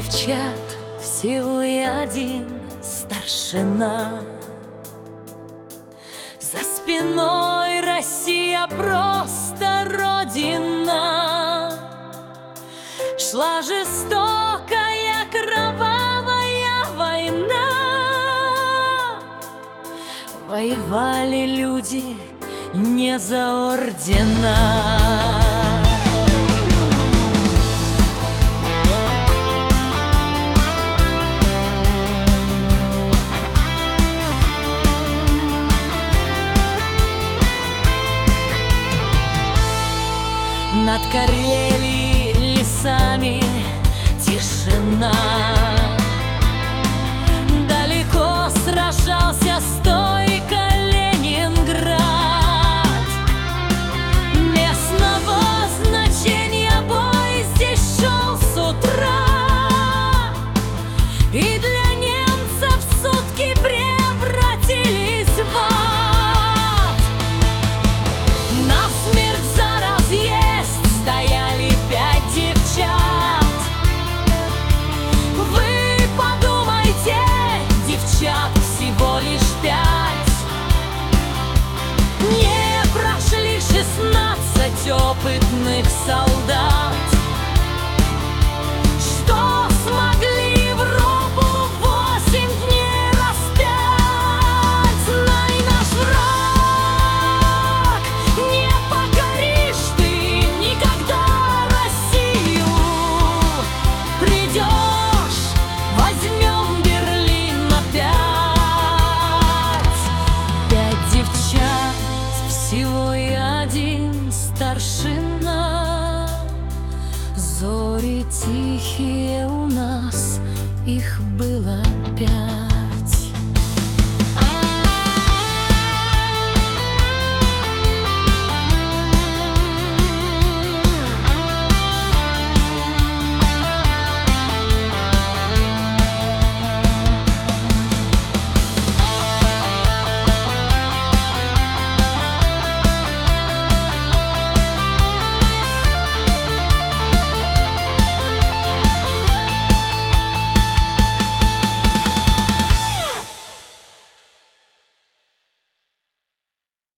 девчат всего и один старшина. За спиной Россия просто родина. Шла жестокая кровавая война. Воевали люди не за ордена. Над Карелией лесами тишина. Далеко сражался стойко Ленинград. Местного значения бой здесь шел с утра. И для немцев сутки превратились в ад. Насмерть за разъезд стояли 5 девчат. Вы подумайте, девчат всего лишь 5. Не прошли 16 опытных солдат, что смогли Европу 8 дней распять. Знай, наш враг, не покоришь ты никогда Россию. Придешь, возьмем Берлин опять. 5 девчат всего и один старшина. Зори тихие у нас, их было 5.